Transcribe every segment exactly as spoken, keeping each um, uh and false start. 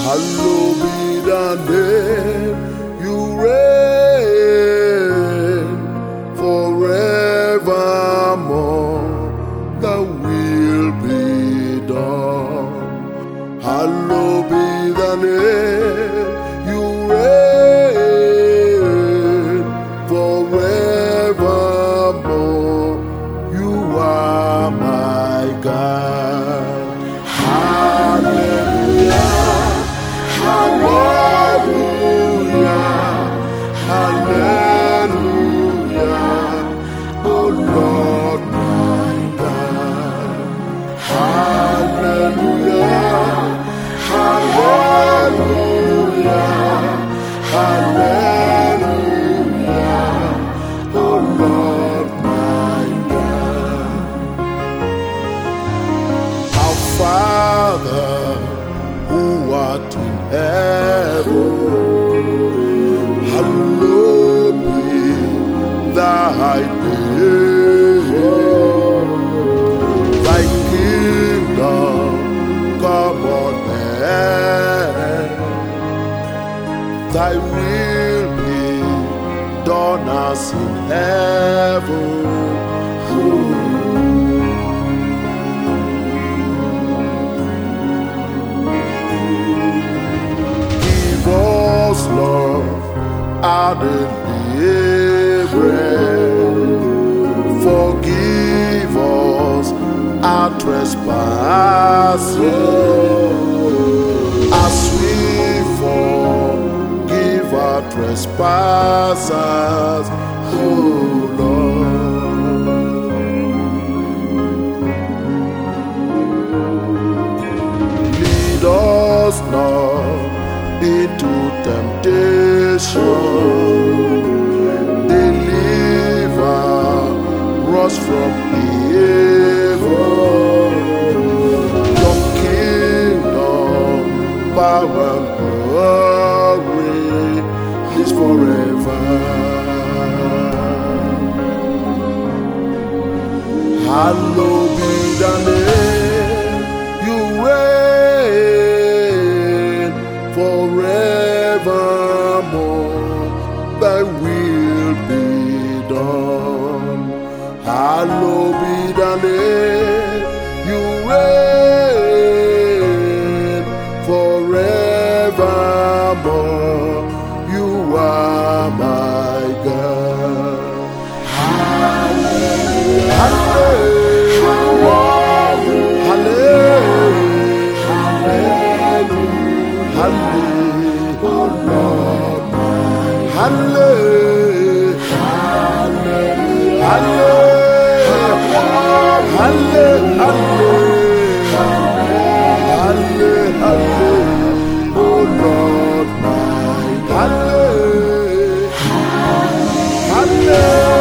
Hallowed be the name. You reign forevermore. The will be done. Hallowed be the name. You reign forevermore. You are my God. Hallelujah. Hallelujah. Hallelujah. Oh Lord my God. Hallelujah. Hallelujah. Hallelujah. Oh Lord my God. Our Father who art in heaven, hallowed be thy name. Thy kingdom come on earth. Thy will be done as in heaven. Give us, Lord, our daily bread. Forgive us our trespasses, as we forgive our trespassers, oh Lord. Lead us not into temptation, deliver us from evil. Your kingdom, power, and glory is forever. Hallowed be the name. You reign forevermore. Thy will be done. Hallowed be the name. You reign forevermore. You are my God. Hallelujah. Hallelujah. Hallelujah. Hallelujah. Oh Lord, my Hallelujah. Hallelujah. Hallelujah. Hallelujah. Hallelujah. Oh Lord, my Hallelujah. Hallelujah.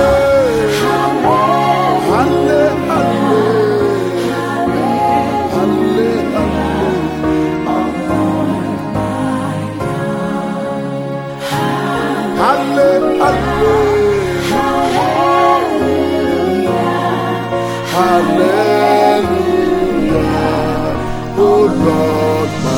Hallelujah, oh Lord.